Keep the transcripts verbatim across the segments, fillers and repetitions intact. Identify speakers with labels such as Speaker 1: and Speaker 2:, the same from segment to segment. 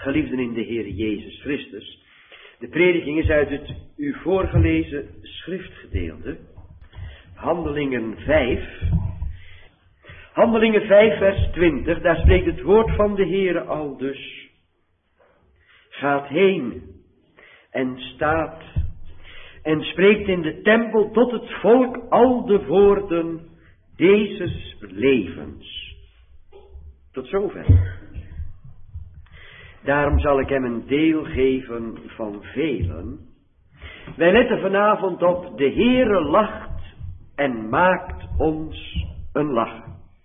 Speaker 1: Geliefden in de Heer Jezus Christus. De prediking is uit het u voorgelezen schriftgedeelte. Handelingen vijf. Handelingen vijf vers twintig. Daar spreekt het woord van de Heere aldus. Gaat heen en staat en spreekt in de tempel tot het volk al de woorden dezes levens. Tot zover. Daarom zal ik hem een deel geven van velen. Wij letten vanavond op: de Heere lacht en maakt ons een lachen.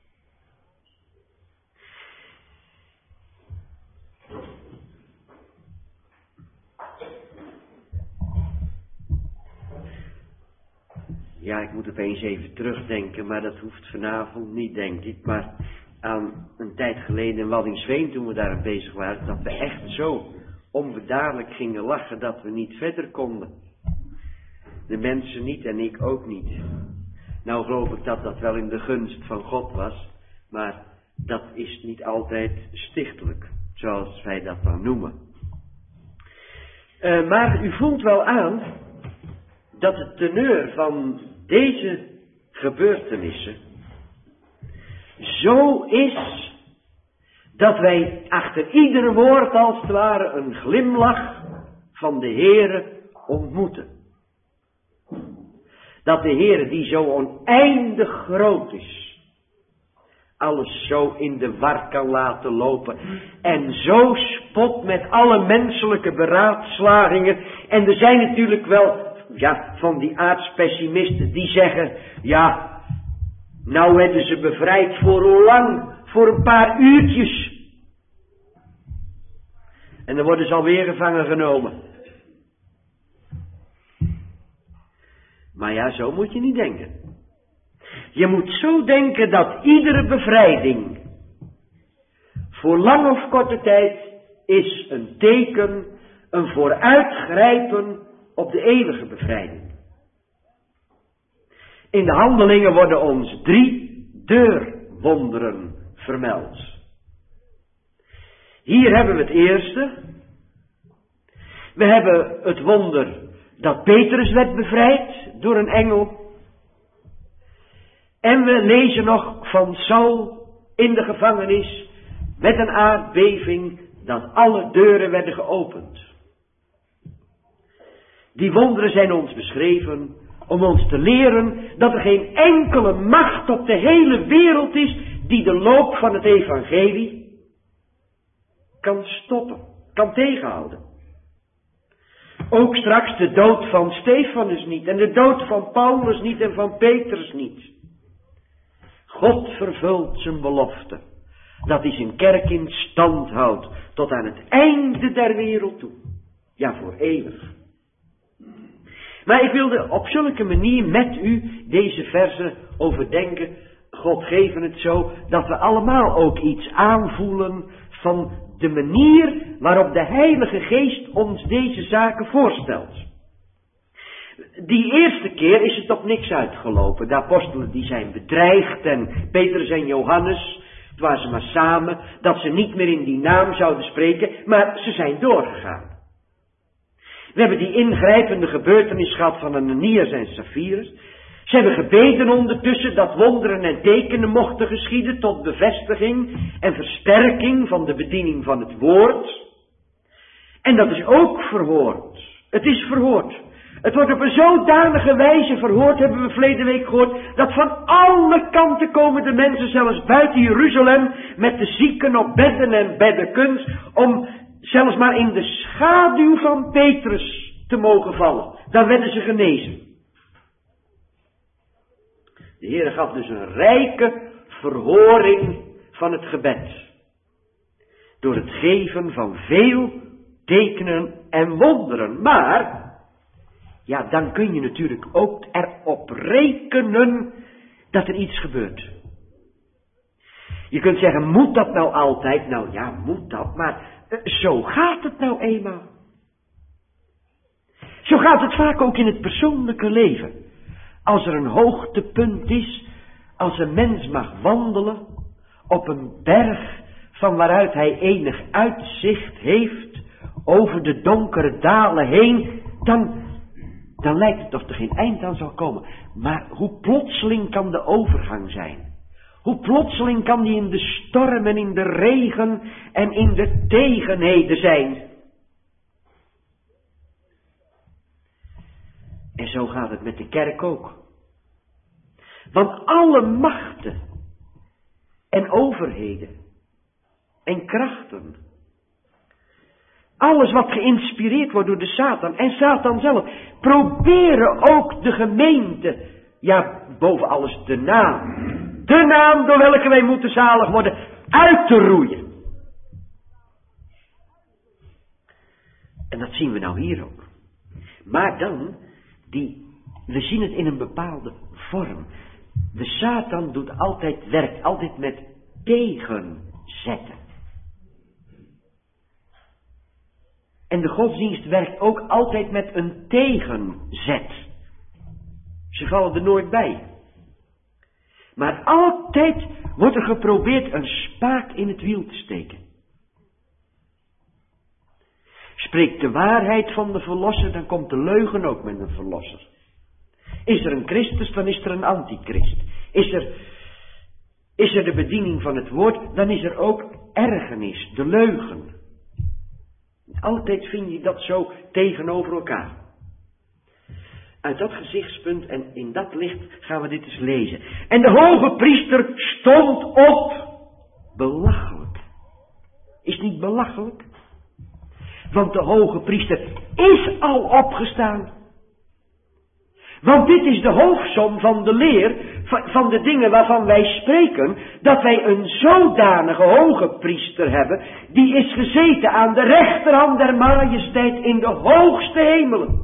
Speaker 1: Ja, ik moet opeens even terugdenken, maar dat hoeft vanavond niet, denk ik. Maar aan een tijd geleden in Waddinxveen, toen we daar bezig waren, dat we echt zo onbedaarlijk gingen lachen dat we niet verder konden. De mensen niet en ik ook niet. Nou geloof ik dat dat wel in de gunst van God was, maar dat is niet altijd stichtelijk, zoals wij dat dan noemen. Uh, maar u voelt wel aan dat het teneur van deze gebeurtenissen zo is dat wij achter ieder woord als het ware een glimlach van de Heere ontmoeten. Dat de Heere, die zo oneindig groot is, alles zo in de war kan laten lopen en zo spot met alle menselijke beraadslagingen. En er zijn natuurlijk wel, ja, van die aardspessimisten die zeggen, ja, nou werden ze bevrijd voor hoe lang? Voor een paar uurtjes. En dan worden ze alweer gevangen genomen. Maar ja, zo moet je niet denken. Je moet zo denken dat iedere bevrijding, voor lang of korte tijd, is een teken, een vooruitgrijpen op de eeuwige bevrijding. In de Handelingen worden ons drie deurwonderen vermeld. Hier hebben we het eerste. We hebben het wonder dat Petrus werd bevrijd door een engel. En we lezen nog van Saul in de gevangenis met een aardbeving dat alle deuren werden geopend. Die wonderen zijn ons beschreven om ons te leren dat er geen enkele macht op de hele wereld is die de loop van het evangelie kan stoppen, kan tegenhouden. Ook straks de dood van Stefanus niet en de dood van Paulus niet en van Petrus niet. God vervult zijn belofte, dat hij zijn kerk in stand houdt tot aan het einde der wereld toe. Ja, voor eeuwig. Maar ik wilde op zulke manier met u deze verzen overdenken. God geven het zo dat we allemaal ook iets aanvoelen van de manier waarop de Heilige Geest ons deze zaken voorstelt. Die eerste keer is het op niks uitgelopen. De apostelen die zijn bedreigd en Petrus en Johannes, het waren ze maar samen, dat ze niet meer in die naam zouden spreken, maar ze zijn doorgegaan. We hebben die ingrijpende gebeurtenis gehad van Ananias en Sapphirus. Ze hebben gebeden ondertussen dat wonderen en tekenen mochten geschieden tot bevestiging en versterking van de bediening van het woord. En dat is ook verhoord. Het is verhoord. Het wordt op een zodanige wijze verhoord, hebben we verleden week gehoord, dat van alle kanten komen de mensen, zelfs buiten Jeruzalem, met de zieken op bedden en beddenkens, om zelfs maar in de schaduw van Petrus te mogen vallen. Dan werden ze genezen. De Heer gaf dus een rijke verhoring van het gebed. Door het geven van veel tekenen en wonderen. Maar, ja, dan kun je natuurlijk ook erop rekenen dat er iets gebeurt. Je kunt zeggen, moet dat nou altijd? Nou ja, moet dat, maar zo gaat het nou eenmaal. Zo gaat het vaak ook in het persoonlijke leven. Als er een hoogtepunt is, als een mens mag wandelen op een berg van waaruit hij enig uitzicht heeft over de donkere dalen heen, dan, dan lijkt het of er geen eind aan zal komen. Maar hoe plotseling kan de overgang zijn? Hoe plotseling kan die in de storm en in de regen en in de tegenheden zijn? En zo gaat het met de kerk ook. Want alle machten en overheden en krachten, alles wat geïnspireerd wordt door de Satan en Satan zelf, proberen ook de gemeente, ja, boven alles de naam, de naam door welke wij moeten zalig worden, uit te roeien. En dat zien we nou hier ook. Maar dan, die, we zien het in een bepaalde vorm. De Satan doet altijd, werkt altijd met tegenzetten. En de godsdienst werkt ook altijd met een tegenzet. Ze vallen er nooit bij. Maar altijd wordt er geprobeerd een spaak in het wiel te steken. Spreekt de waarheid van de verlosser, dan komt de leugen ook met een verlosser. Is er een Christus, dan is er een antichrist. Is er, is er de bediening van het woord, dan is er ook ergernis, de leugen. Altijd vind je dat zo tegenover elkaar. Uit dat gezichtspunt en in dat licht gaan we dit eens lezen. En de hoge priester stond op. Belachelijk. Is niet belachelijk? Want de hoge priester is al opgestaan. Want dit is de hoofdsom van de leer, van de dingen waarvan wij spreken, dat wij een zodanige hoge priester hebben, die is gezeten aan de rechterhand der majesteit in de hoogste hemelen.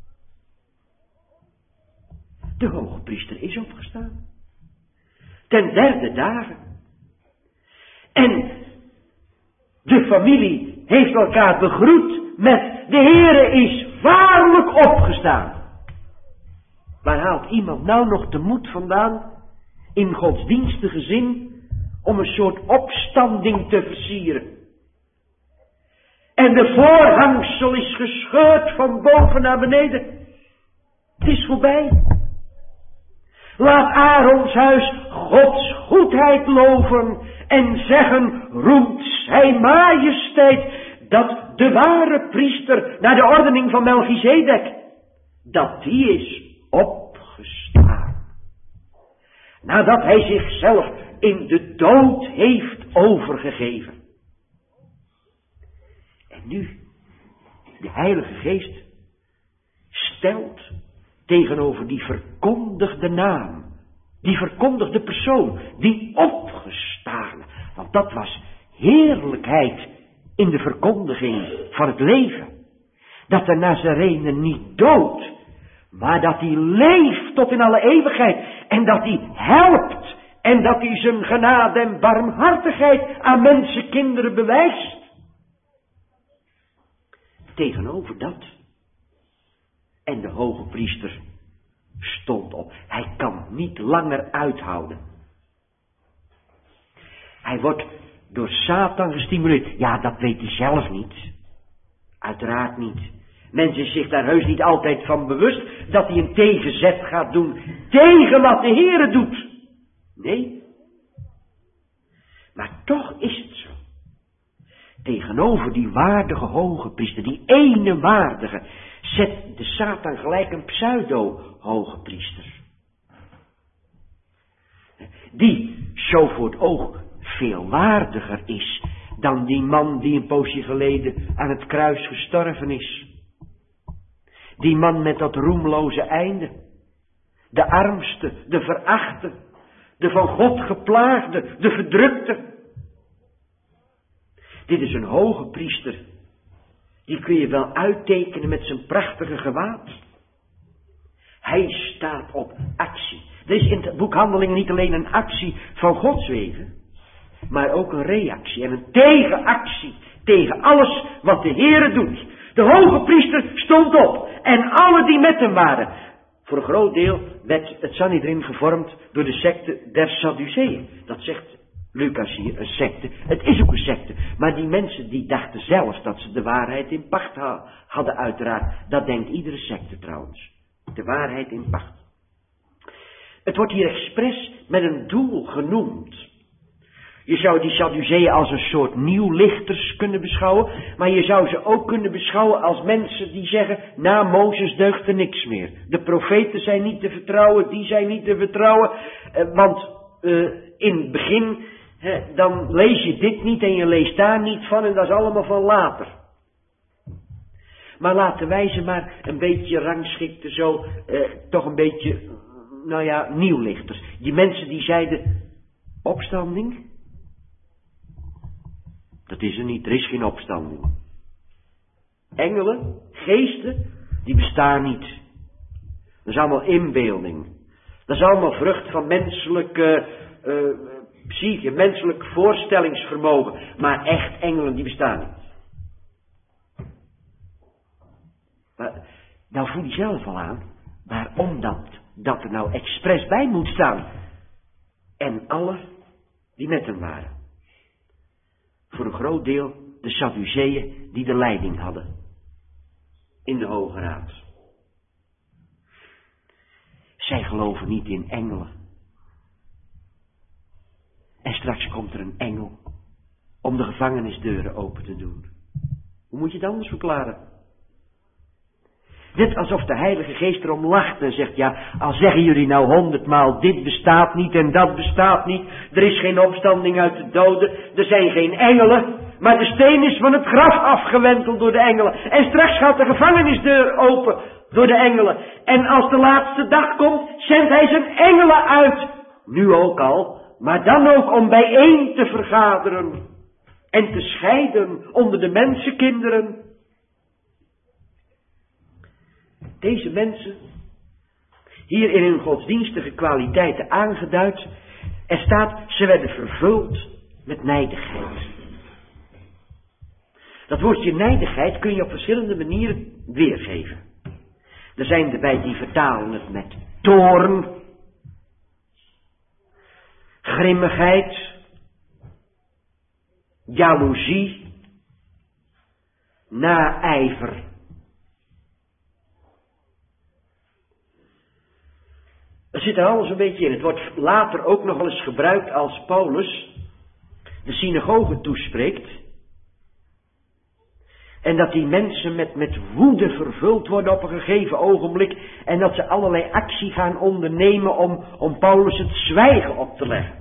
Speaker 1: De hoge priester is opgestaan. Ten derde dagen. En de familie heeft elkaar begroet met de Heere is waarlijk opgestaan. Waar haalt iemand nou nog de moed vandaan, in godsdienstige zin, om een soort opstanding te versieren? En de voorhangsel is gescheurd van boven naar beneden. Het is voorbij. Laat Aarons huis Gods goedheid loven en zeggen, roemt zijn majesteit, dat de ware priester naar de ordening van Melchizedek, dat die is opgestaan. Nadat hij zichzelf in de dood heeft overgegeven. En nu, de Heilige Geest stelt tegenover die verkondigde naam, die verkondigde persoon, die opgestane, want dat was heerlijkheid in de verkondiging van het leven. Dat de Nazarene niet doodt, maar dat hij leeft tot in alle eeuwigheid. En dat hij helpt. En dat hij zijn genade en barmhartigheid aan mensenkinderen bewijst. Tegenover dat. En de hoge priester stond op. Hij kan niet langer uithouden. Hij wordt door Satan gestimuleerd. Ja, dat weet hij zelf niet. Uiteraard niet. Mensen is zich daar heus niet altijd van bewust dat hij een tegenzet gaat doen tegen wat de Heere doet. Nee. Maar toch is het zo. Tegenover die waardige hoge priester, die ene waardige, zet de Satan gelijk een pseudo-hoge priester. Die zo voor het oog veel waardiger is dan die man die een poosje geleden aan het kruis gestorven is. Die man met dat roemloze einde. De armste, de verachte, de van God geplaagde, de verdrukte. Dit is een hoge priester. Die kun je wel uittekenen met zijn prachtige gewaad. Hij staat op actie. Er is in het boek Handelingen niet alleen een actie van Gods wegen, maar ook een reactie en een tegenactie tegen alles wat de Heere doet. De hoge priester stond op en alle die met hem waren. Voor een groot deel werd het Sanhedrin gevormd door de secte der Sadduceeën. Dat zegt Lucas hier, een secte. Het is ook een secte. Maar die mensen die dachten zelf dat ze de waarheid in pacht ha- hadden uiteraard. Dat denkt iedere secte trouwens. De waarheid in pacht. Het wordt hier expres met een doel genoemd. Je zou die Sadduceeën als een soort nieuwlichters kunnen beschouwen. Maar je zou ze ook kunnen beschouwen als mensen die zeggen, na Mozes deugt er niks meer. De profeten zijn niet te vertrouwen, die zijn niet te vertrouwen. Eh, want uh, in het begin, hè, dan lees je dit niet en je leest daar niet van en dat is allemaal van later. Maar laten wij ze maar een beetje rangschikken zo, uh, toch een beetje, nou ja, nieuwlichters. Die mensen die zeiden, opstanding? Dat is er niet, er is geen opstanding. Engelen, geesten, die bestaan niet. Dat is allemaal inbeelding. Dat is allemaal vrucht van menselijke uh, psyche, menselijk voorstellingsvermogen. Maar echt engelen, die bestaan niet. Maar, nou voel je zelf al aan, waarom dat, dat er nou expres bij moet staan. En alle die met hem waren. Voor een groot deel de Sadduceeën die de leiding hadden. In de Hoge Raad. Zij geloven niet in engelen. En straks komt er een engel om de gevangenisdeuren open te doen. Hoe moet je het anders verklaren? Net alsof de Heilige Geest erom lacht en zegt, ja, al zeggen jullie nou honderdmaal, dit bestaat niet en dat bestaat niet, er is geen opstanding uit de doden, er zijn geen engelen, maar de steen is van het graf afgewenteld door de engelen. En straks gaat de gevangenisdeur open door de engelen. En als de laatste dag komt, zendt hij zijn engelen uit. Nu ook al, maar dan ook om bijeen te vergaderen en te scheiden onder de mensenkinderen. Deze mensen, hier in hun godsdienstige kwaliteiten aangeduid, er staat, ze werden vervuld met nijdigheid. Dat woordje nijdigheid kun je op verschillende manieren weergeven. Er zijn erbij die vertalen het met toorn, grimmigheid, jaloezie, naijver. Er zit er alles een beetje in. Het wordt later ook nog wel eens gebruikt als Paulus de synagoge toespreekt. En dat die mensen met, met woede vervuld worden op een gegeven ogenblik. En dat ze allerlei actie gaan ondernemen om, om Paulus het zwijgen op te leggen.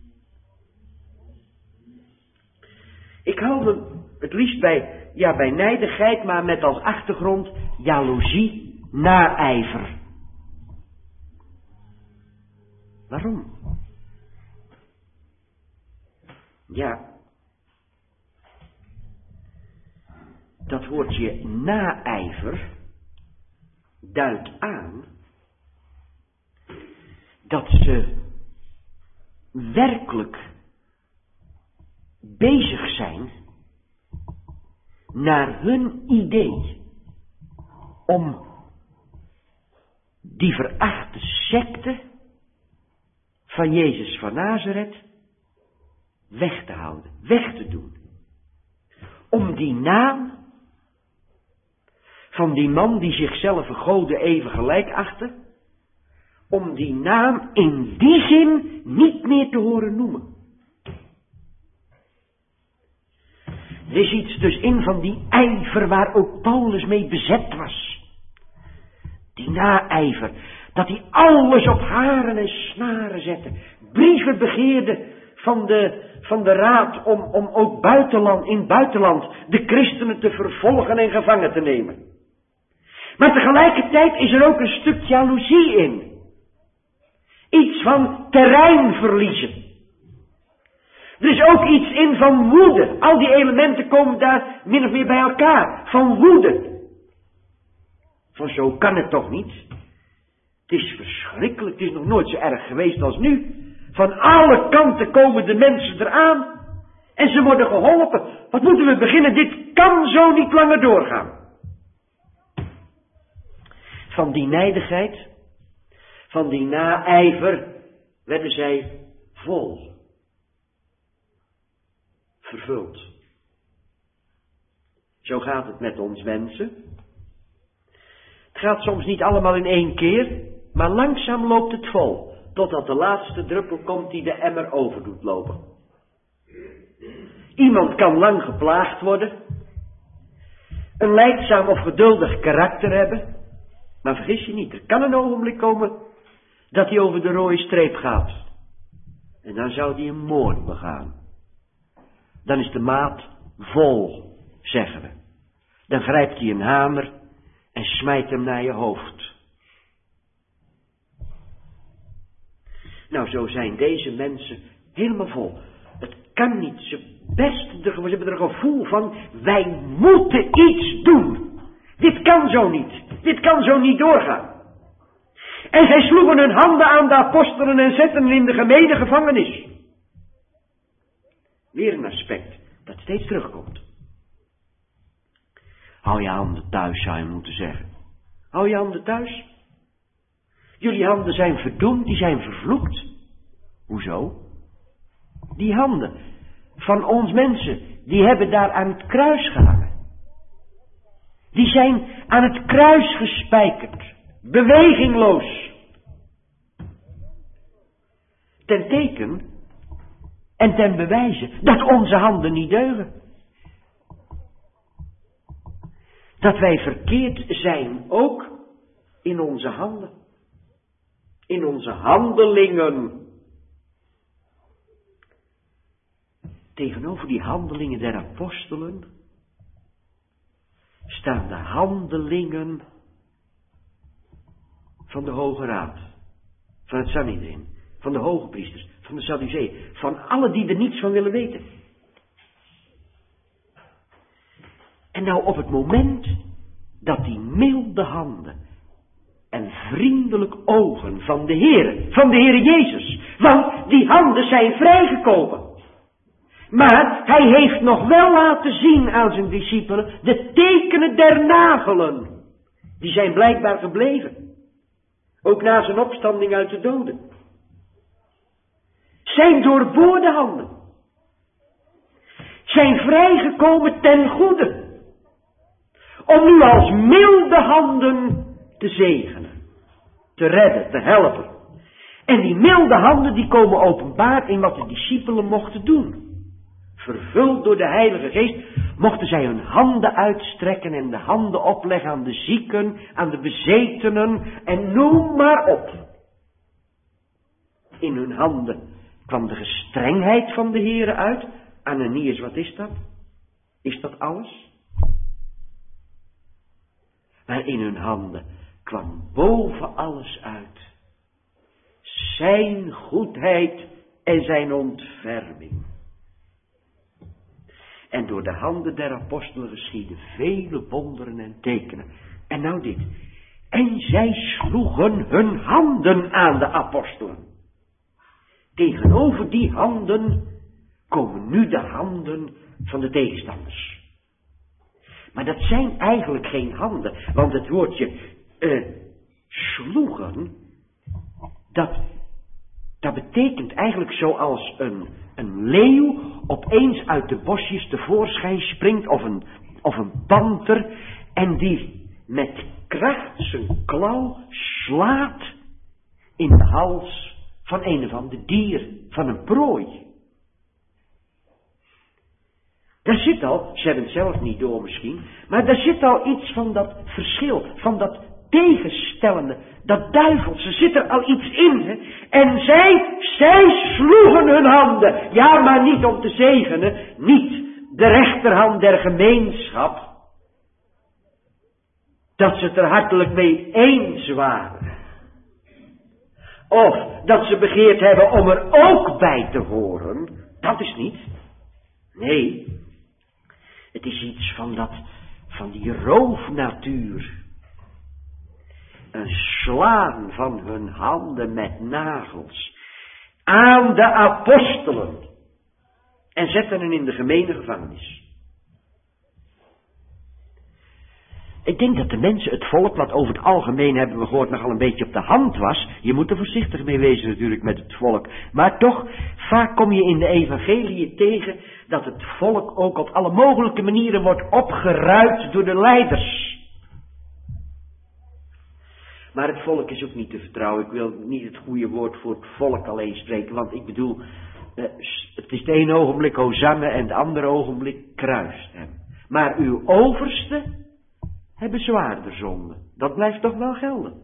Speaker 1: Ik hou me het liefst bij, ja, bij nijdigheid, maar met als achtergrond jaloezie, naijver. Waarom? Ja, dat woordje naijver duidt aan dat ze werkelijk bezig zijn naar hun idee om die verachte secte van Jezus van Nazareth weg te houden, weg te doen. Om die naam van die man die zichzelf een gode even gelijk achtte, om die naam in die zin niet meer te horen noemen. Er is iets dus in van die ijver waar ook Paulus mee bezet was. Die naijver. Dat hij alles op haren en snaren zette. Brieven begeerde van de, van de raad om, om ook buitenland, in het buitenland de christenen te vervolgen en gevangen te nemen. Maar tegelijkertijd is er ook een stuk jaloezie in. Iets van terrein verliezen. Er is ook iets in van woede. Al die elementen komen daar min of meer bij elkaar. Van woede. Van zo kan het toch niet? Het is verschrikkelijk. Het is nog nooit zo erg geweest als nu. Van alle kanten komen de mensen eraan. En ze worden geholpen. Wat moeten we beginnen? Dit kan zo niet langer doorgaan. Van die nijdigheid, van die naijver, werden zij vol. vervuld. Zo gaat het met ons mensen. Het gaat soms niet allemaal in één keer, maar langzaam loopt het vol, totdat de laatste druppel komt die de emmer over doet lopen. Iemand kan lang geplaagd worden, een lijdzaam of geduldig karakter hebben, maar vergis je niet, er kan een ogenblik komen dat hij over de rode streep gaat. En dan zou hij een moord begaan. Dan is de maat vol, zeggen we. Dan grijpt hij een hamer en smijt hem naar je hoofd. Nou, zo zijn deze mensen helemaal vol. Het kan niet. Ze, best, ze hebben er een gevoel van, wij moeten iets doen. Dit kan zo niet. Dit kan zo niet doorgaan. En zij sloegen hun handen aan de apostelen en zetten hen in de gemene gevangenis. Weer een aspect dat steeds terugkomt. Hou je handen thuis, zou je moeten zeggen. Hou je handen thuis. Jullie handen zijn verdoemd, die zijn vervloekt. Hoezo? Die handen van ons mensen, die hebben daar aan het kruis gehangen. Die zijn aan het kruis gespijkerd. Bewegingloos. Ten teken en ten bewijze dat onze handen niet deugen. Dat wij verkeerd zijn ook in onze handen. In onze handelingen. Tegenover die handelingen der apostelen staan de handelingen van de Hoge Raad, van het Sanhedrin, van de hoge priesters, van de Sadduceeën, van alle die er niets van willen weten. En nou op het moment dat die milde handen en vriendelijk ogen van de Heere, van de Heere Jezus, want die handen zijn vrijgekomen. Maar hij heeft nog wel laten zien aan zijn discipelen de tekenen der nagelen. Die zijn blijkbaar gebleven. Ook na zijn opstanding uit de doden. Zijn doorboorde handen. Zijn vrijgekomen ten goede. Om nu als milde handen te zegenen. Te redden, te helpen. En die milde handen die komen openbaar in wat de discipelen mochten doen. Vervuld door de Heilige Geest, mochten zij hun handen uitstrekken en de handen opleggen aan de zieken, aan de bezetenen en noem maar op. In hun handen kwam de gestrengheid van de Heere uit. Ananias, wat is dat? Is dat alles? Maar in hun handen kwam boven alles uit zijn goedheid en zijn ontferming. En door de handen der apostelen geschieden vele wonderen en tekenen. En nou dit. En zij sloegen hun handen aan de apostelen. Tegenover die handen komen nu de handen van de tegenstanders. Maar dat zijn eigenlijk geen handen. Want het woordje uh, sloegen, dat, dat betekent eigenlijk zoals een, een leeuw opeens uit de bosjes tevoorschijn springt, of een, of een panter, en die met kracht zijn klauw slaat in de hals van een of ander dier, van een prooi. Daar zit al, ze hebben het zelf niet door misschien, maar daar zit al iets van dat verschil, van dat tegenstellende, dat duivelse, zit er al iets in. Hè? En zij, zij sloegen hun handen, ja maar niet om te zegenen, niet de rechterhand der gemeenschap, dat ze het er hartelijk mee eens waren. Of dat ze begeerd hebben om er ook bij te horen, dat is niet. Nee, het is iets van dat, van die roofnatuur. Een slaan van hun handen met nagels aan de apostelen en zetten hen in de gemene gevangenis. Ik denk dat de mensen, het volk, wat over het algemeen hebben we gehoord nogal een beetje op de hand was. Je moet er voorzichtig mee wezen natuurlijk met het volk. Maar toch Vaak kom je in de evangelie tegen dat het volk ook op alle mogelijke manieren wordt opgeruid door de leiders. Maar het volk is ook niet te vertrouwen. Ik wil niet het goede woord voor het volk alleen spreken, want ik bedoel, het is het ene ogenblik Hosanna en het andere ogenblik kruist hem. Maar uw oversten hebben zwaarder zonden. Dat blijft toch wel gelden.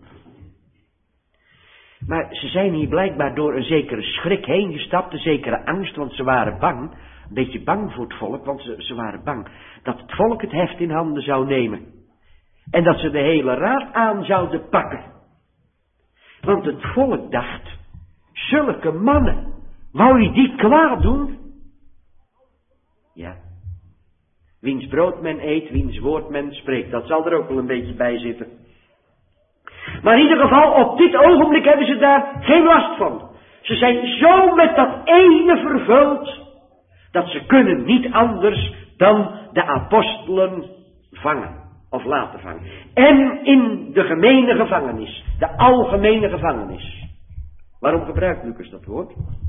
Speaker 1: Maar ze zijn hier blijkbaar door een zekere schrik heen gestapt, een zekere angst, want ze waren bang, een beetje bang voor het volk, want ze, ze waren bang dat het volk het heft in handen zou nemen. En dat ze de hele raad aan zouden pakken. Want het volk dacht, zulke mannen, wou je die kwaad doen? Ja. Wiens brood men eet, wiens woord men spreekt, dat zal er ook wel een beetje bij zitten. Maar in ieder geval, op dit ogenblik hebben ze daar geen last van. Ze zijn zo met dat ene vervuld, dat ze kunnen niet anders dan de apostelen vangen. Of laten vangen. En in de gemene gevangenis. De algemene gevangenis. Waarom gebruikt Lucas dat woord?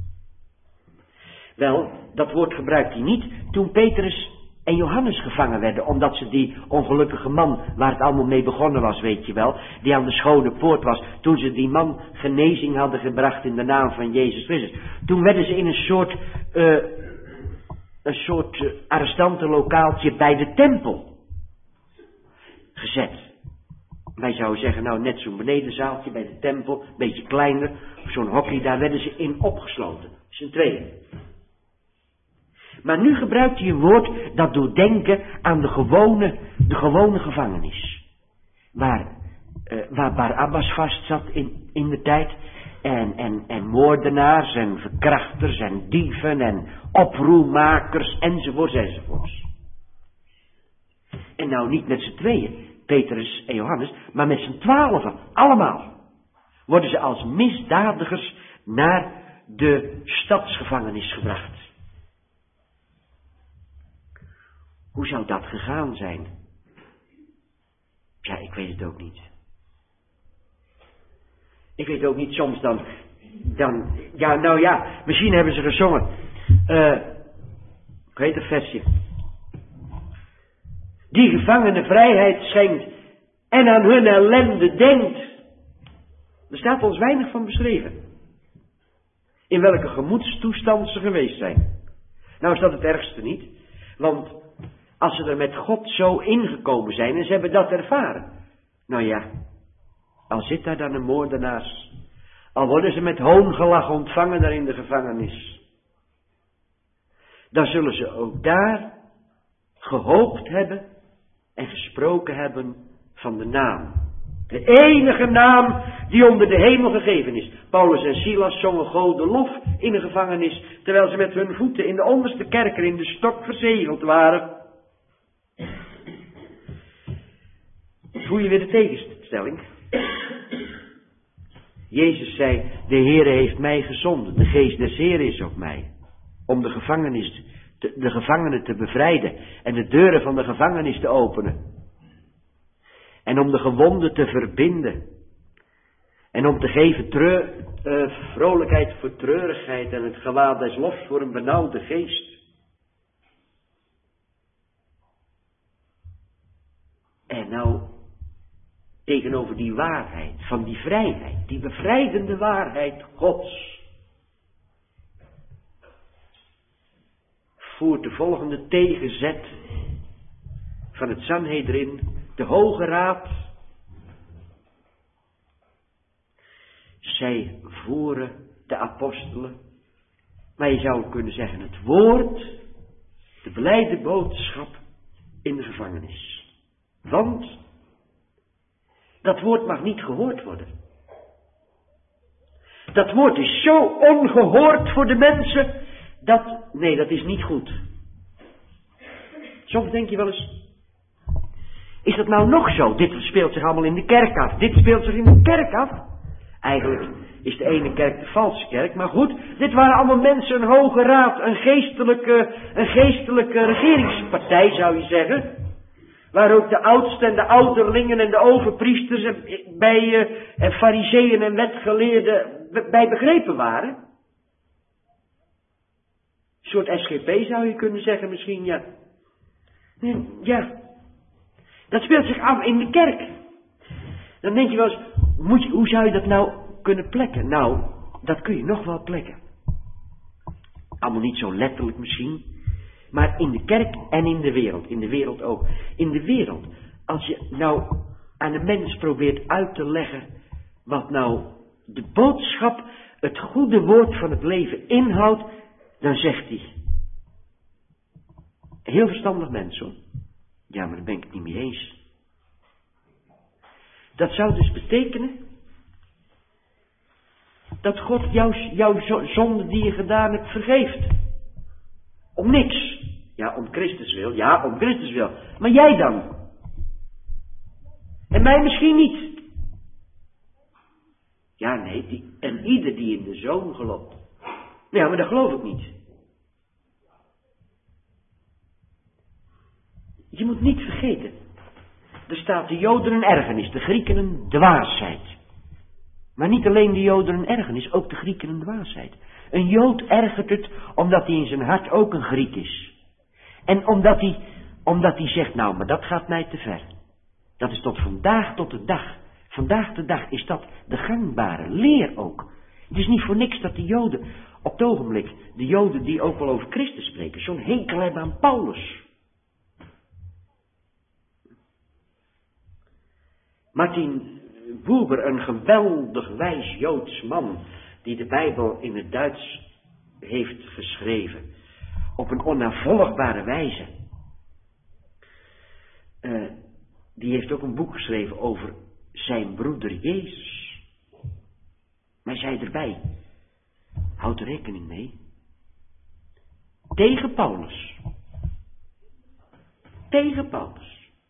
Speaker 1: Wel, dat woord gebruikt hij niet toen Petrus en Johannes gevangen werden. Omdat ze die ongelukkige man, waar het allemaal mee begonnen was, weet je wel. Die aan de schone poort was. Toen ze die man genezing hadden gebracht in de naam van Jezus Christus. Toen werden ze in een soort, uh, een soort uh, arrestantenlokaaltje bij de tempel gezet. Wij zouden zeggen, nou net zo'n benedenzaaltje bij de tempel, een beetje kleiner, zo'n hokje, daar werden ze in opgesloten. Z'n tweeën. Maar nu gebruikt hij een woord dat doet denken aan de gewone, de gewone gevangenis. Waar, uh, waar Barabbas vast zat in, in de tijd. En, en, en moordenaars en verkrachters en dieven en oproermakers enzovoorts enzovoorts. En nou niet met z'n tweeën, Petrus en Johannes, maar met z'n twaalfen, allemaal. Worden ze als misdadigers naar de stadsgevangenis gebracht. Hoe zou dat gegaan zijn? Ja, ik weet het ook niet. Ik weet ook niet, soms dan, dan, ja, nou ja, misschien hebben ze gezongen. Uh, ik weet het versje. Die gevangene vrijheid schenkt en aan hun ellende denkt. Er staat ons weinig van beschreven. In welke gemoedstoestand ze geweest zijn. Nou is dat het ergste niet. Want als ze er met God zo ingekomen zijn en ze hebben dat ervaren. Nou ja, al zit daar dan een moordenaar. Al worden ze met hoongelach ontvangen daar in de gevangenis. Dan zullen ze ook daar gehoopt hebben en gesproken hebben van de naam. De enige naam die onder de hemel gegeven is. Paulus en Silas zongen God de lof in de gevangenis, terwijl ze met hun voeten in de onderste kerker in de stok verzegeld waren. Voel je weer de tegenstelling? Jezus zei, de Heere heeft mij gezonden, de geest des Heeren is op mij, om de gevangenis, te, de gevangenen te bevrijden en de deuren van de gevangenis te openen. En om de gewonden te verbinden. En om te geven treur, uh, vrolijkheid voor treurigheid en het gewaad des lofs voor een benauwde geest. En nou, tegenover die waarheid, van die vrijheid, die bevrijdende waarheid Gods, voert de volgende tegenzet van het Sanhedrin, de Hoge Raad. Zij voeren de apostelen, maar je zou kunnen zeggen het woord, de blijde boodschap in de gevangenis. Want dat woord mag niet gehoord worden. Dat woord is zo ongehoord voor de mensen, dat, nee, dat is niet goed. Soms denk je wel eens, is dat nou nog zo? Dit speelt zich allemaal in de kerk af. Dit speelt zich in de kerk af. Eigenlijk is de ene kerk de valse kerk. Maar goed, dit waren allemaal mensen, een hoge raad, een geestelijke, een geestelijke regeringspartij zou je zeggen. Waar ook de oudsten en de ouderlingen en de overpriesters en, bij, uh, en fariseeën en wetgeleerden bij begrepen waren. soort S G P zou je kunnen zeggen misschien, ja. Ja. Dat speelt zich af in de kerk. Dan denk je wel eens, moet je, hoe zou je dat nou kunnen plekken? Nou, dat kun je nog wel plekken. Allemaal niet zo letterlijk misschien. Maar in de kerk en in de wereld. In de wereld ook. In de wereld. Als je nou aan een mens probeert uit te leggen wat nou de boodschap, het goede woord van het leven inhoudt, dan zegt hij. Een heel verstandig mens hoor. Ja, maar daar ben ik het niet mee eens. Dat zou dus betekenen dat God jouw jou zonde die je gedaan hebt vergeeft. Om niks. Ja, om Christus wil. Ja, om Christus wil. Maar jij dan? En mij misschien niet. Ja, nee, die, en ieder die in de Zoon gelooft. Ja, maar dat geloof ik niet. Je moet niet vergeten. Er staat de Joden een ergernis, de Grieken een dwaasheid. Maar niet alleen de Joden een ergernis, ook de Grieken een dwaasheid. Een Jood ergert het omdat hij in zijn hart ook een Griek is. En omdat hij, omdat hij zegt, nou, maar dat gaat mij te ver. Dat is tot vandaag tot de dag. Vandaag de dag is dat de gangbare leer ook. Het is niet voor niks dat de Joden, op het ogenblik, de Joden die ook wel over Christus spreken, zo'n hekel hebben aan Paulus. Martin Buber, een geweldig wijs Joods man, die de Bijbel in het Duits heeft geschreven, op een onnavolgbare wijze. Uh, die heeft ook een boek geschreven over zijn broeder Jezus. Maar zei erbij, houd er rekening mee. Tegen Paulus. Tegen Paulus.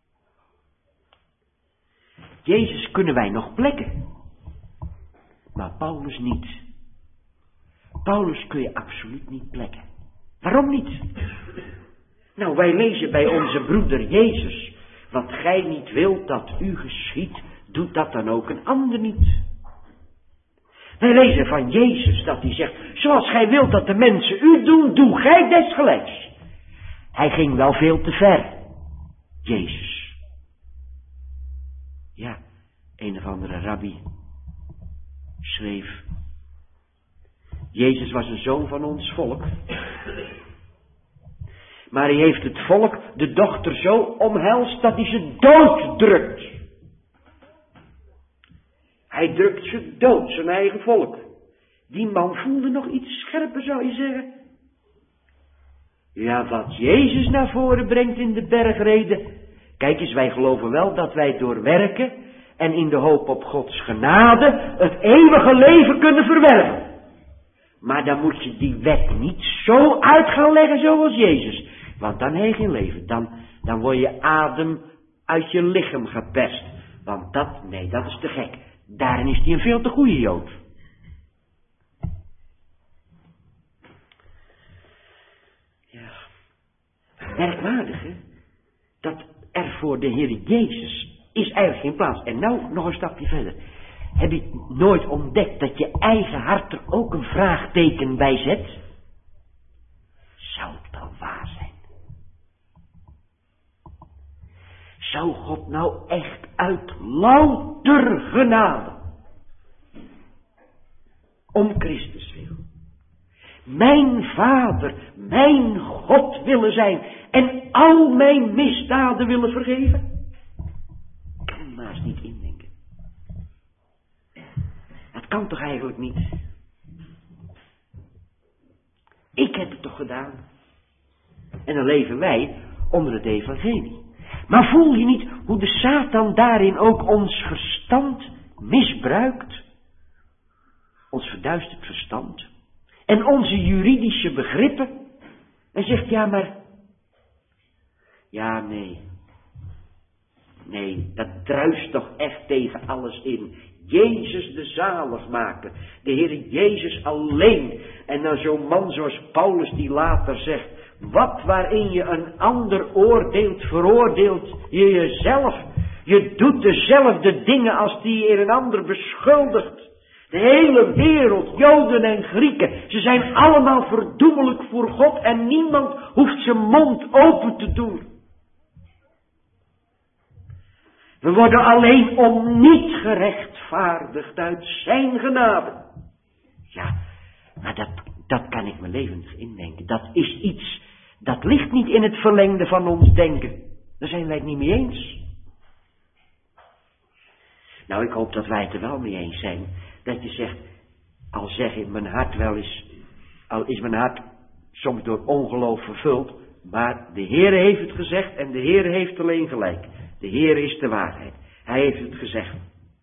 Speaker 1: Jezus kunnen wij nog plekken. Maar Paulus niet. Paulus kun je absoluut niet plekken. Waarom niet? Nou, wij lezen bij onze broeder Jezus. Wat gij niet wilt dat u geschiedt, doet dat dan ook een ander niet. Wij lezen van Jezus dat hij zegt, zoals gij wilt dat de mensen u doen, doe gij desgelijks. Hij ging wel veel te ver. Jezus. Ja, een of andere rabbi schreef, Jezus was een zoon van ons volk. Maar hij heeft het volk, de dochter, zo omhelst dat hij ze dood drukt. Hij drukt ze dood, zijn eigen volk. Die man voelde nog iets scherper, zou je zeggen. Ja, wat Jezus naar voren brengt in de bergreden. Kijk eens, wij geloven wel dat wij door werken en in de hoop op Gods genade het eeuwige leven kunnen verwerven. Maar dan moet je die wet niet zo uit gaan leggen zoals Jezus. Want dan heb je geen leven. Dan, dan word je adem uit je lichaam geperst. Want dat, nee, dat is te gek. Daarin is hij een veel te goede Jood. Ja. Merkwaardig, hè? Dat er voor de Heer Jezus is eigenlijk geen plaats. En nou nog een stapje verder. Heb je nooit ontdekt dat je eigen hart er ook een vraagteken bij zet? Zou het wel waar zijn? Zou God nou echt uit louter genade om Christus wil mijn Vader, mijn God willen zijn en al mijn misdaden willen vergeven? Ik kan er maar eens niet indenken. Dat kan toch eigenlijk niet? Ik heb het toch gedaan? En dan leven wij onder het evangelie. Maar voel je niet hoe de Satan daarin ook ons verstand misbruikt? Ons verduisterd verstand. En onze juridische begrippen. En zegt, ja maar. Ja, nee. Nee, dat druist toch echt tegen alles in. Jezus de zaligmaker. De Heer Jezus alleen. En dan zo'n man zoals Paulus die later zegt. Wat waarin je een ander oordeelt, veroordeelt je jezelf. Je doet dezelfde dingen als die je in een ander beschuldigt. De hele wereld, Joden en Grieken, ze zijn allemaal verdoemelijk voor God en niemand hoeft zijn mond open te doen. We worden alleen om niet gerechtvaardigd uit zijn genade. Ja, maar dat, dat kan ik me levendig indenken. Dat is iets, dat ligt niet in het verlengde van ons denken. Daar zijn wij het niet mee eens. Nou, ik hoop dat wij het er wel mee eens zijn. Dat je zegt, al zeg ik mijn hart wel eens, al is mijn hart soms door ongeloof vervuld, maar de Heere heeft het gezegd en de Heere heeft alleen gelijk. De Heere is de waarheid. Hij heeft het gezegd.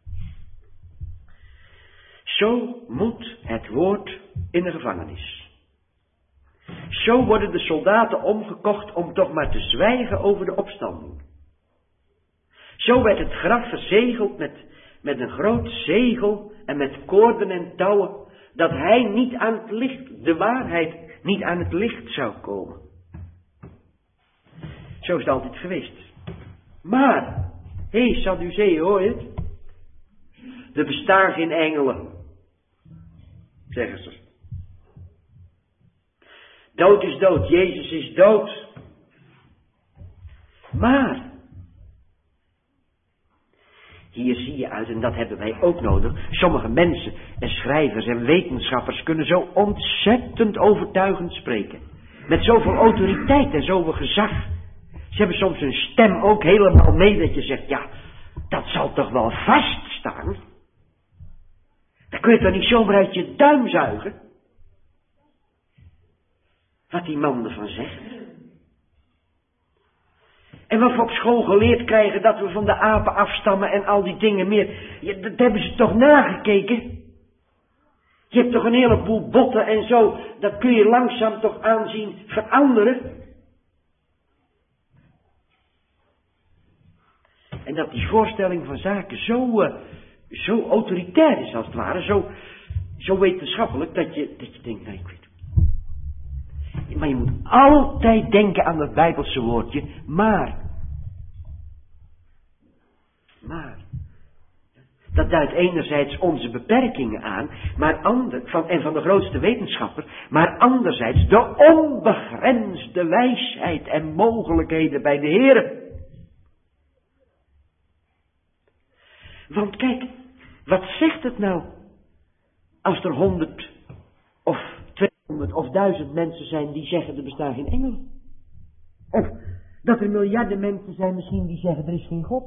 Speaker 1: Zo moet het woord in de gevangenis. Zo worden de soldaten omgekocht om toch maar te zwijgen over de opstanding. Zo werd het graf verzegeld met, met een groot zegel en met koorden en touwen, dat hij niet aan het licht, de waarheid niet aan het licht zou komen. Zo is het altijd geweest. Maar, hé hey, Sadduceeën, hoor je het? Er bestaan geen engelen, zeggen ze. Dood is dood, Jezus is dood. Maar, hier zie je uit, en dat hebben wij ook nodig, sommige mensen en schrijvers en wetenschappers kunnen zo ontzettend overtuigend spreken. Met zoveel autoriteit en zoveel gezag. Ze hebben soms hun stem ook helemaal mee dat je zegt, ja, dat zal toch wel vaststaan? Dan kun je toch niet zomaar uit je duim zuigen? Wat die man ervan zegt. En wat we op school geleerd krijgen, dat we van de apen afstammen en al die dingen meer. Ja, dat hebben ze toch nagekeken? Je hebt toch een heleboel botten en zo, dat kun je langzaam toch aanzien veranderen? En dat die voorstelling van zaken zo, uh, zo autoritair is als het ware, zo, zo wetenschappelijk, dat je, dat je denkt, nee, ik weet het. Maar je moet altijd denken aan dat Bijbelse woordje, maar. Maar. Dat duidt enerzijds onze beperkingen aan, maar ander, van, en van de grootste wetenschapper, maar anderzijds de onbegrensde wijsheid en mogelijkheden bij de Heere. Want kijk, wat zegt het nou als er honderd of tweehonderd of duizend mensen zijn die zeggen er bestaan geen engelen? Of dat er miljarden mensen zijn misschien die zeggen er is geen God?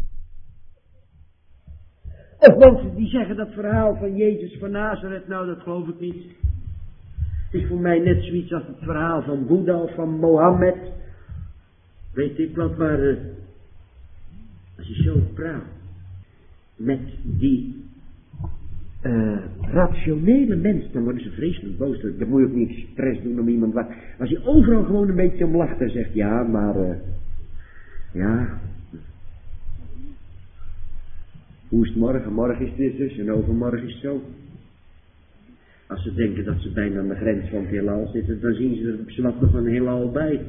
Speaker 1: Of mensen die zeggen dat verhaal van Jezus van Nazareth, nou dat geloof ik niet. Het is voor mij net zoiets als het verhaal van Boeddha of van Mohammed. Weet ik wat, maar uh, als je zo praat met die uh, rationele mensen, dan worden ze vreselijk boos. Dat moet je ook niet expres doen om iemand wat. Als je overal gewoon een beetje om lacht en zegt, ja, maar uh, ja. Hoe is het morgen? Morgen is dit dus en overmorgen is het zo. Als ze denken dat ze bijna aan de grens van het heelal zitten, dan zien ze er zwart nog een heelal bij.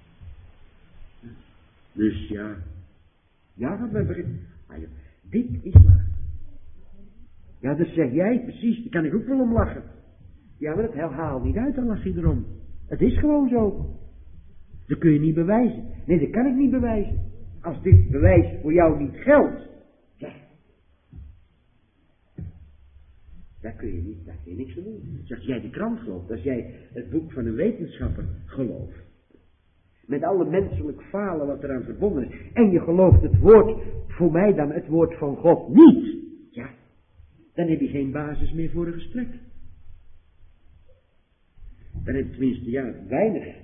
Speaker 1: Dus ja. Ja, dat ben ik. Maar ja, dit is waar. Ja, dat zeg jij precies, daar kan ik ook wel om lachen. Ja, maar dat haalt niet uit, dan lach je erom. Het is gewoon zo. Dat kun je niet bewijzen. Nee, dat kan ik niet bewijzen. Als dit bewijs voor jou niet geldt, ja. Daar kun je niet, daar kun je niks aan doen. Dus als jij de krant gelooft, als jij het boek van een wetenschapper gelooft, met alle menselijk falen wat eraan verbonden is, en je gelooft het woord, voor mij dan het woord van God niet, ja, dan heb je geen basis meer voor een gesprek. Dan heb je tenminste, ja, weinig.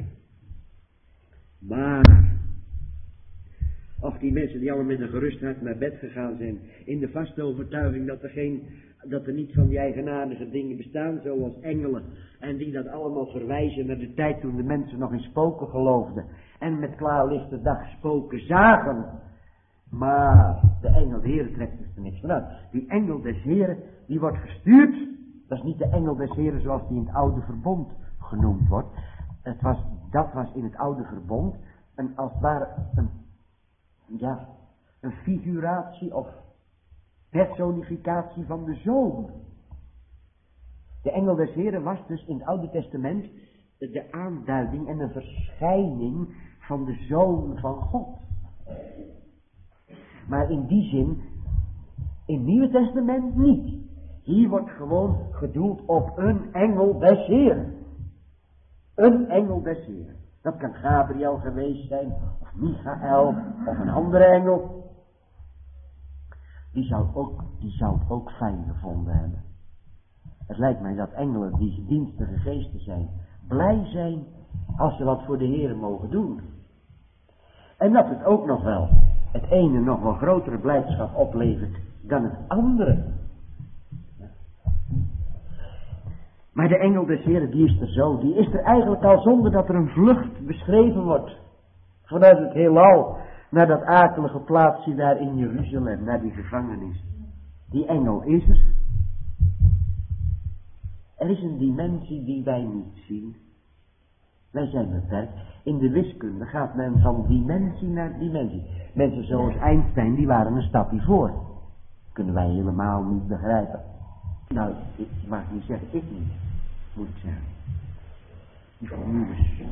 Speaker 1: Maar, of die mensen die allemaal met een gerust hart naar bed gegaan zijn, in de vaste overtuiging dat er geen, dat er niet van die eigenaardige dingen bestaan, zoals engelen, en die dat allemaal verwijzen naar de tijd toen de mensen nog in spoken geloofden, en met klaarlichte dag spoken zagen. Maar de engel des Heren trekt er niks van uit. Die engel des Heren, die wordt gestuurd. Dat is niet de engel des Heren zoals die in het oude verbond genoemd wordt. Het was, dat was in het oude verbond een, als het ware een, ja, een figuratie of personificatie van de zoon. De engel des Heren was dus in het Oude Testament de aanduiding en een verschijning van de Zoon van God. Maar in die zin, in het Nieuwe Testament niet. Hier wordt gewoon gedoeld op een engel des Heren. Een engel des Heren. Dat kan Gabriel geweest zijn, of Michael, of een andere engel. Die zou, ook, die zou het ook fijn gevonden hebben. Het lijkt mij dat engelen die dienstige geesten zijn, blij zijn als ze wat voor de Heer mogen doen. En dat het ook nog wel, het ene nog wel grotere blijdschap oplevert dan het andere. Maar de engel des Heren, die is er zo, die is er eigenlijk al zonder dat er een vlucht beschreven wordt. Vanuit het heelal, naar dat akelige plaatsje daar in Jeruzalem, naar die gevangenis. Die engel is er. Er is een dimensie die wij niet zien. Wij zijn beperkt. In de wiskunde gaat men van dimensie naar dimensie. Mensen zoals Einstein, die waren een stapje voor. Kunnen wij helemaal niet begrijpen. Nou, ik mag niet zeggen, ik niet, moet ik zeggen. Die formules.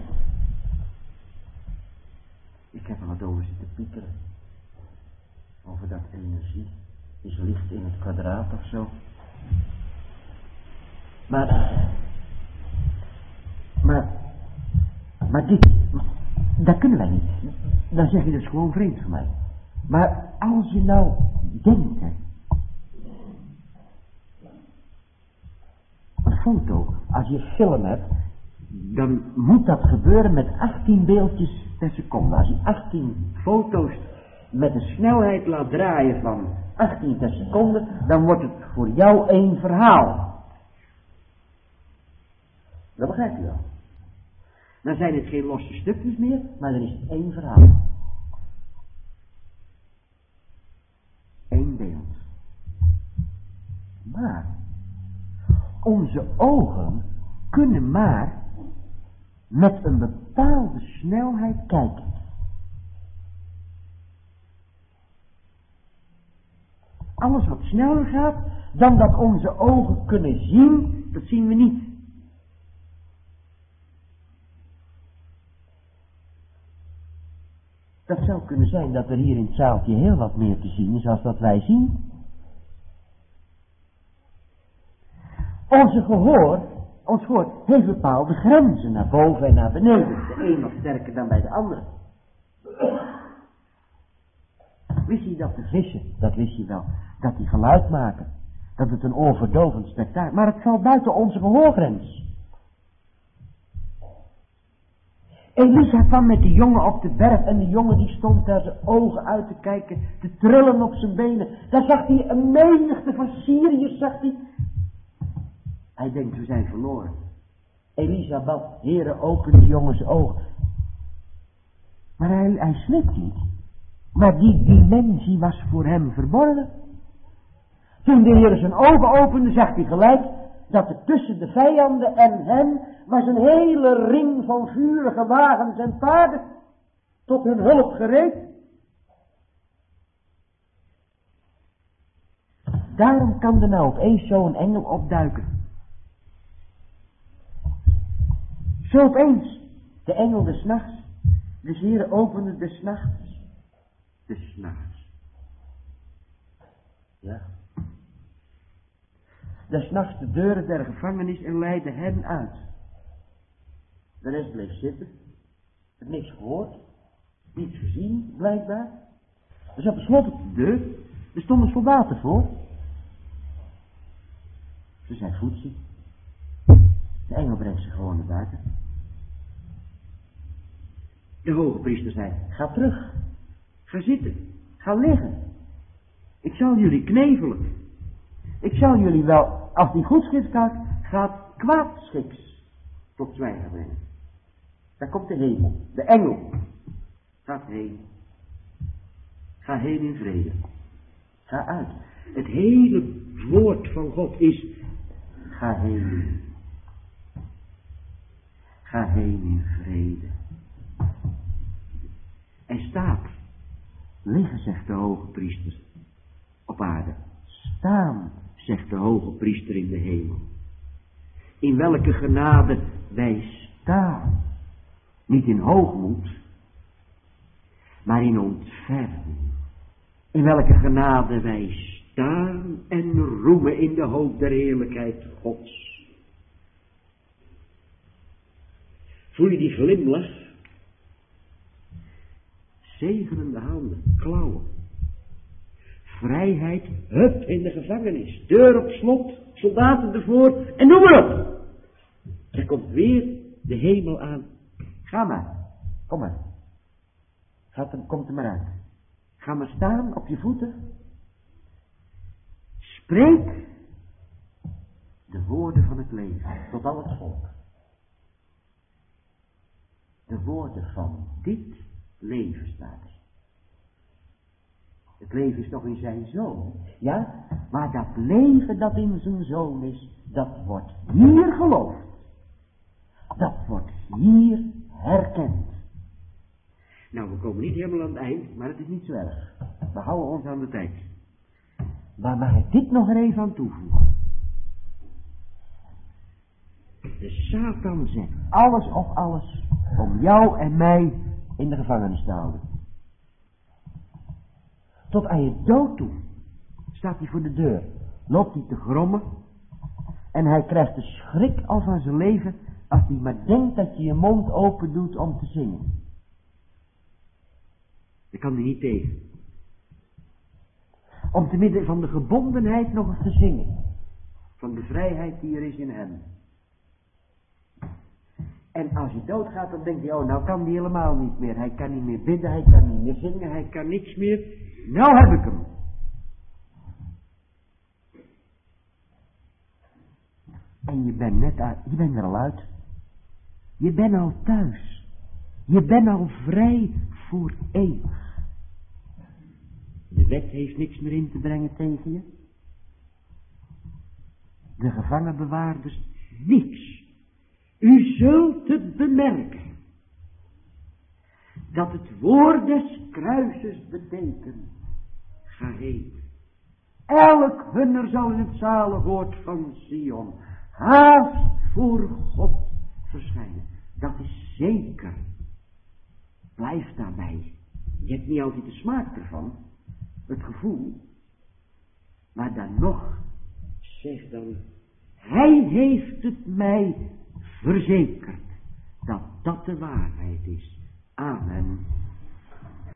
Speaker 1: Ik heb er wat over zitten piekeren. Over dat energie is licht in het kwadraat of zo. Maar, maar, maar dit, dat kunnen wij niet. Dan zeg je dus gewoon vreemd voor mij. Maar als je nou denkt, hè, een foto, als je film hebt, dan moet dat gebeuren met achttien beeldjes per seconde. Als je achttien foto's met een snelheid laat draaien van achttien per seconde, dan wordt het voor jou één verhaal. Dat begrijp je wel. Dan zijn het geen losse stukjes meer, maar dan is het één verhaal. Eén beeld. Maar onze ogen kunnen maar met een bepaalde snelheid kijken. Alles wat sneller gaat dan dat onze ogen kunnen zien, dat zien we niet. Dat zou kunnen zijn dat er hier in het zaaltje heel wat meer te zien is als dat wij zien. Onze gehoor, ons gehoor heeft bepaalde grenzen naar boven en naar beneden. De een nog sterker dan bij de andere. Wist je dat de vissen, dat wist je wel, dat die geluid maken. Dat het een oorverdovend spektakel, maar het valt buiten onze gehoorgrens. Elisa kwam met de jongen op de berg en de jongen die stond daar zijn ogen uit te kijken, te trillen op zijn benen. Daar zag hij een menigte van Syriërs, zag hij. Hij denkt, we zijn verloren. Elisa bad, Heere, open de jongen zijn ogen. Maar hij, hij slikt niet. Maar die dimensie was voor hem verborgen. Toen de Heer zijn ogen opende, zag hij gelijk dat er tussen de vijanden en hem was een hele ring van vurige wagens en paarden tot hun hulp gereed. Daarom kan er nou opeens zo'n engel opduiken. Zo opeens, de engel des nachts, de Heer opende des nachts, des nachts. Ja. Des nachts de deuren der gevangenis en leidde hen uit. De rest bleef zitten. Er niks gehoord. Niets gezien, blijkbaar. Er zat een slot op de deur. Er stonden soldaten voor. Ze zijn voedsel. De engel brengt ze gewoon naar buiten. De hoge priester zei, ga terug. Ga zitten. Ga liggen. Ik zal jullie knevelen. Ik zal jullie wel, als die goedschiks gaat, gaat kwaadschiks tot zwijgen brengen. Daar komt de hemel, de engel. Gaat heen. Ga heen in vrede. Ga uit. Het hele woord van God is, ga heen. Ga heen in vrede. En staat, liggen, zegt de hoge priester, op aarde. Staan, zegt de hoge priester in de hemel. in welke genade wij staan. Niet in hoogmoed, maar in ontferming. In welke genade wij staan en roemen in de hoop der heerlijkheid Gods. Voel je die glimlach? Zegenende handen, klauwen. Vrijheid, hup, in de gevangenis. Deur op slot, soldaten ervoor en noem maar op. Er komt weer de hemel aan. Ga maar, kom maar. Gaat er, komt er maar uit. Ga maar staan op je voeten. Spreek de woorden van het leven tot al het volk. De woorden van dit leven staat er. Het leven is toch in zijn zoon, ja? Maar dat leven dat in zijn zoon is, dat wordt hier geloofd. Dat wordt hier herkend. Nou, we komen niet helemaal aan het eind, maar het is niet zo erg. We houden ons aan de tijd. Maar mag ik dit nog er even aan toevoegen? De Satan zet alles op alles om jou en mij in de gevangenis te houden. Tot aan je dood toe staat hij voor de deur, loopt hij te grommen en hij krijgt de schrik al van zijn leven als hij maar denkt dat je je mond open doet om te zingen. Daar kan hij niet tegen. Om te midden van de gebondenheid nog eens te zingen. Van de vrijheid die er is in hem. En als hij doodgaat, dan denkt hij, oh, nou kan hij helemaal niet meer. Hij kan niet meer bidden, hij kan niet meer zingen, hij kan niks meer. Nou heb ik hem. En je bent net uit, je bent er al uit. Je bent al thuis. Je bent al vrij voor eeuwig. De wet heeft niks meer in te brengen tegen je. De gevangenbewaarders niks. U zult het bemerken. Dat het woord des kruises betekent. Ga heen. Elk hunner zal in het zalig woord van Sion haast voor God verschijnen. Dat is zeker. Blijf daarbij. Je hebt niet altijd de smaak ervan. Het gevoel. Maar dan nog. Zeg dan. Hij heeft het mij verzekerd. Dat dat de waarheid is. Amen.